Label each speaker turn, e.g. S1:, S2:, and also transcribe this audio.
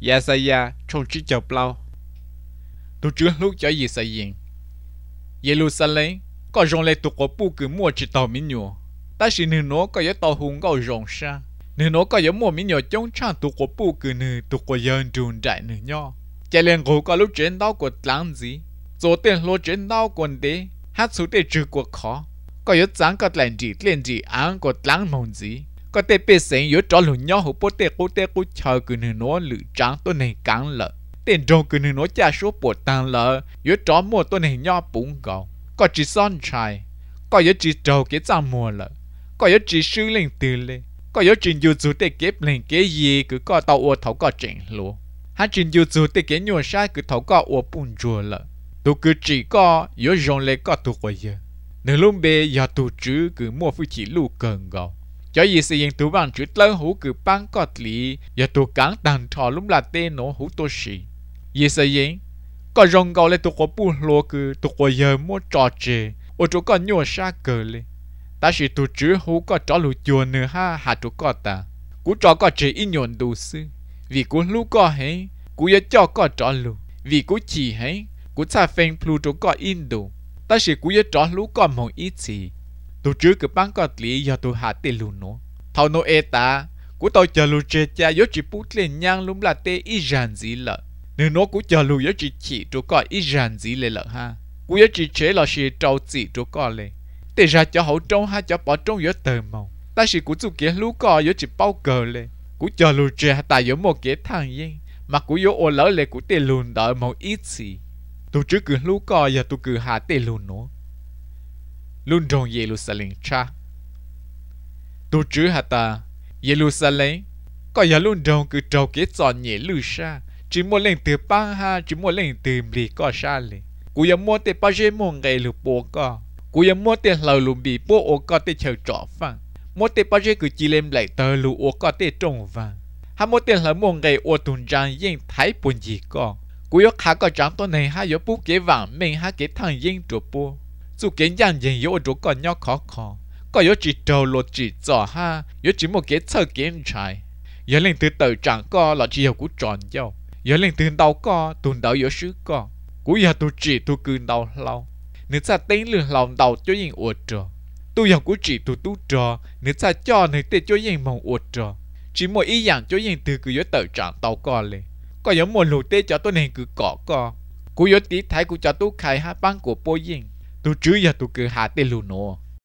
S1: ya sai ya trong chỉ chập lâu tu chưa lúc cho gì sai yên Jerusalem có rong lên tu có bu cứ mua chỉ tàu mình nhổ ta chỉ nửa nó có yếu tàu hùng có rong sa nửa nó có yếu mua mình nhổ chống chăng tu có bu cứ nửa tu có dân trùn đại nửa nhau chạy lên gỗ có lúc chiến đấu của lãng gì rồi tiền lô chiến đấu quân đế hát số tiền trừ của khó có yếu chẳng có lên gì ăn của lãng mong gì có thể bị sinh yếu cho lũ nhau hụt bố tê cố chờ cứ nửa nó lựa trắng tôi này cắn lợ tiền trồng cứ nửa nó trả số bộ tăng lợ yếu cho mua tôi này nhau bún gạo có chỉ son trai có yếu chỉ trâu cái trang mua lợ có yếu chỉ sư lên từ lên có yếu chỉ dù dù để ghép lên cái gì cứ có tàu ô thấu có chuyện luôn hắn chỉ dù dù để cái nhua sai cứ thấu có ô bún chua lợ tôi cứ chỉ có yếu rong lên có tôi quay giờ nếu lúc bé giờ tôi chứ cứ mua phụ chỉ lù cần gạo cho gì sự hiện tụ bằng chữ lớn hữu cứ bán có lý giờ tụ cắn đàn thọ lúc là tên nó hữu tô xì gì sự hiện có rong gạo lên tụ có bu lô cứ tụ có giờ mua trò chè ô tụ có nhua sa cờ lên ta chỉ tụ chữ hữu có trò lù chùa nữa ha hà tụ có ta cú trò có chè in nhọn đủ sư vì cú lú có hay cú giờ cho có trò lù vì cú chỉ hay cú cha phèn plu tụ có in đủ ta chỉ cú giờ trò lú có một ít gì tụ trước cái bán có lý do tụ hạ tê lù nó thầu nó e ta cú tao chờ lù chơi cha yếu chỉ bút lên nhang lúc là tê ít ràn gì lợ nếu nó cú chờ lù yếu chỉ tụ có ít ràn gì lệ lợ ha cú yếu chỉ chế là chỉ trâu chỉ tụ có lệ tê ra cho hậu trong ha cho bỏ trong yếu tờ màu ta chỉ cú tụ kia lú có yếu chỉ bao cờ lệ cú chờ lù chơi tại yếu một cái thằng yên mà cú yếu ô lỡ lệ cú tê lùn đợi màu ít gì tụ trước cứ lú có giờ tụ cứ hạ tê lùn nó luôn trong Jerusalem cha tu chữ hạt ta Jerusalem có giờ luôn trong cứ trâu cái tròn nhẹ lư sa chỉ muốn lên từ bang ha chỉ muốn lên từ lì có sa lì cú giờ mua tiền bao nhiêu mua ngày lục bộ có cú giờ mua tiền lầu lùm bị bộ ô có tiền chờ trọ phăng mua tiền bao nhiêu cứ chỉ lên lại tờ lù ô có tiền trồng vàng ha mua tiền lầu mua ngày ô tuần trang yên thái buồn gì có cú giờ khá có trắngตัวnày ha giờ bút cái vàng mình ha cái thằng yên trụ bộ dù kiến dạng gì yếu chỗ còn nhau khó có yếu chỉ trâu lột chỉ giỏ ha yếu chỉ một cái sơ kiến trái yếu lên từ từ chẳng có là chỉ hiểu cú tròn nhau yếu lên từ đầu có tuần đầu yếu sứ có cú yếu tu chỉ tu cứ đầu lâu nếu ta tính lừa lòng đầu cho yên uột trò tu hiểu cú chỉ tu trò nếu ta cho nếu tê cho yên mong uột trò chỉ một ý dạng cho yên từ cứ yếu tự chẳng đầu có lên có yếu một lù tê cho tôi nên cứ cỏ co cú yếu tí thái cú cho tu khai ha băng của bố yên tu chứ giờ tu cứ hạ tê lù nổ